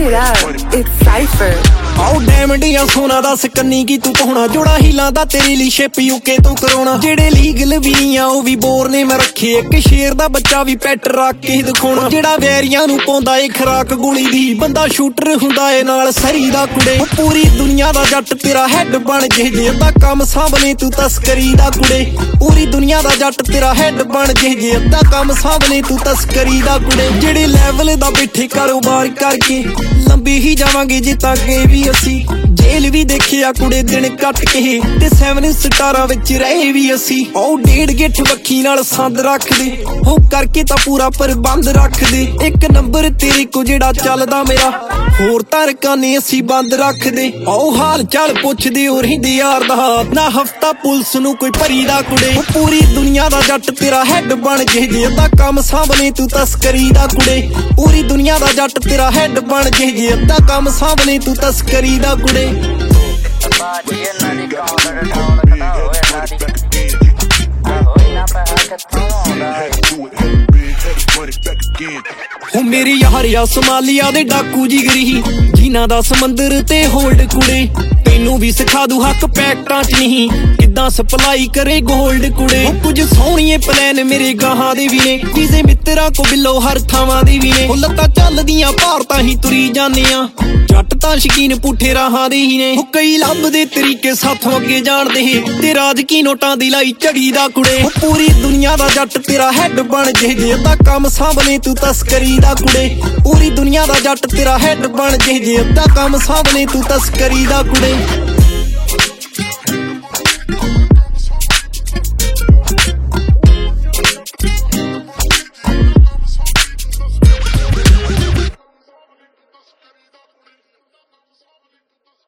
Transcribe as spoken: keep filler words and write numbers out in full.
it up, it's Cypher। ਆਓ diamond ਜਾਂ ਸੋਨਾ ਦੱਸ ਕੰਨੀ ਕੀ ਤੂੰ ਪਾਉਣਾ, ਜੋੜਾ ਹੀਲਾਂ ਦਾ ਤੇਰੇ ਲਈ ਸ਼ਿਪ ਯੂਕੇ ਤੋਂ ਕਰਾਉਣਾ। ਜਿਹੜੇ ਲੀਗਲ ਵੀ ਨਹੀਂ ਆ ਉਹ ਵੀ ਬੋਰ ਨੇ ਮੈਂ ਰੱਖੇ, ਇੱਕ ਸ਼ੇਰ ਦਾ ਬੱਚਾ ਵੀ ਪੈਟ ਰੱਖ ਕੇ ਦਿਖਾਉਣਾ। ਜਿਹੜਾ ਵੈਰੀਆਂ ਨੂੰ ਪਾਉਂਦਾ ਏ ਖਰਾਕ ਗੋਲੀ ਦੀ, ਬੰਦਾ ਸ਼ੂਟਰ ਹੁੰਦਾ ਏ ਨਾਲ ਸਰੀ ਦਾ ਕੁੜੇ। ਪੂਰੀ ਦੁਨੀਆ ਦਾ ਜੱਟ ਤੇਰਾ ਹੈਡ ਬਣ ਜੇ, ਜੇ ਅੱਧਾ ਕੰਮ ਸਾਂਭਲੇ ਤੂੰ ਤਸਕਰੀ ਦਾ ਕੁੜੇ। ਪੂਰੀ ਦੁਨੀਆ ਦਾ ਜੱਟ ਤੇਰਾ ਹੈਡ ਬਣ ਜੇ, ਜੇ ਅੱਧਾ ਕੰਮ ਸਾਂਭਲੇ ਤੂੰ ਤਸਕਰੀ ਦਾ ਕੁੜੇ। ਜਿਹੜੇ ਲੈਵਲ ਦਾ ਬੈਠੇ ਕਾਰੋਬਾਰ ਕਰਕੇ ਲੰਬੀ ਹੀ ਜਾਵਾਂਗੇ ਜੇ ਤਾਂ ਅੱਗੇ ਵੀ ਅਸੀਂ। ਜੇਲ੍ਹ ਵੀ ਦੇਖਿਆ ਕੁੜੇ ਦਿਨ ਕੱਟ ਕੇ, ਤੇ ਸੈਵਨ ਸਟਾਰਾਂ ਵਿੱਚ ਰਹੇ ਵੀ ਅਸੀਂ। ਉਹ ਡੇਢ ਗਿੱਠ ਵੱਖੀ ਨਾਲ ਸੰਦ ਰੱਖਦੇ, ਹੋ ਕਰਕੇ ਤਾਂ ਪੂਰਾ ਪ੍ਰਬੰਧ ਰੱਖਦੇ। ਇੱਕ ਨੰਬਰ ਤੇਰੇ ਕੋ ਜਿਹੜਾ ਚੱਲਦਾ ਮੇਰਾ, ਹੋਰ ਧਰਕਾਨੇ ਅਸੀਂ ਬੰਦ ਰੱਖਦੇ। ਉਹ ਹਾਲ ਚਾਲ ਪੁੱਛਦੇ ਹੋ ਰਹਿੰਦੇ ਯਾਰ ਦਾ, ਨਾ ਹਫਤਾ ਪੁਲਿਸ ਨੂੰ ਕੋਈ ਭਰੀ ਦਾ ਕੁੜੇ। ਪੂਰੀ ਦੁਨੀਆ ਦਾ ਜੱਟ ਤੇਰਾ ਹੈਡ ਬਣ ਜੇ, ਜੇ ਅੱਧਾ ਕੰਮ ਸਾਂਭਲੇ ਤੂੰ ਤਸਕਰੀ ਦਾ ਕੁੜੇ। ਪੂਰੀ ਦੁਨੀਆ ਦਾ ਜੱਟ ਤੇਰਾ ਹੈਡ ਬਣ ਜੇ, ਜੇ ਅੱਧਾ ਕੰਮ ਸਾਂਭਲੇ ਤੂੰ ਤਸਕਰੀ ਦਾ ਕੁੜੇ। ਹੋ ਮੇਰੀ ਯਾਰਿਆ ਸਮਾਲੀਆ ਦੇ ਡਾਕੂ ਜਿਗਰੀ, ਜਿਨ੍ਹਾਂ ਦਾ ਸਮੁੰਦਰ ਤੇ ਹੋਲਡ ਕੁੜੇ। ਤੈਨੂੰ ਵੀ ਸਿਖਾ ਦੂ ਹੱਕ ਪੈਕਟਾਂ ਚ ਨਹੀਂ, ਕਿੱਦਾਂ ਸਪਲਾਈ ਕਰੇ ਗੋਲਡ ਕੁੜੇ। ਕੁਝ ਸੋਹਣੀਏ ਪਲਾਨ ਮੇਰੇ ਗਾਹਾਂ ਦੇ ਵੀ ਨੇ, ਵੀਜ਼ੇ ਮਿੱਤਰਾਂ ਕੋ ਬਿੱਲੋ ਹਰ ਥਾਵਾਂ ਦੇ ਵੀ ਨੇ। ਉਹ ਲੱਤਾਂ ਚੱਲਦੀਆਂ ਭਾਰ ਤਾਂ ਹੀ ਤੁਰੀ ਜਾਂਦੇ ਆ, ਜੱਟ ਤਾਂ ਸ਼ਕੀਨ ਪੁੱਠੇ ਰਾਹਾਂ ਦੇ ਹੀ ਨੇ। ਉਹ ਕਈ ਲੱਭਦੇ ਤਰੀਕੇ ਸਾਥੋਂ ਅੱਗੇ ਜਾਣਦੇ, ਤੇ ਰਾਜ ਕੀ ਨੋਟਾਂ ਦੀ ਲਾਈ ਝੜੀ ਦਾ ਕੁੜੇ। ਉਹ ਪੂਰੀ ਦੁਨੀਆ ਦਾ ਜੱਟ ਤੇਰਾ ਹੈਡ ਬਣ ਜੇ, ਜੇ ਅੱਧਾ ਕੰਮ ਸਾਂਭਲੇ ਤੂੰ ਤਸਕਰੀ ਦਾ ਕੁੜੇ। ਪੂਰੀ ਦੁਨੀਆ ਦਾ ਜੱਟ ਤੇਰਾ ਹੈਡ ਬਣ ਜੇ, ਜੇ ਅੱਧਾ ਕੰਮ ਸਾਂਭਲੇ ਤੂੰ ਤਸਕਰੀ ਦਾ ਕੁੜੇ।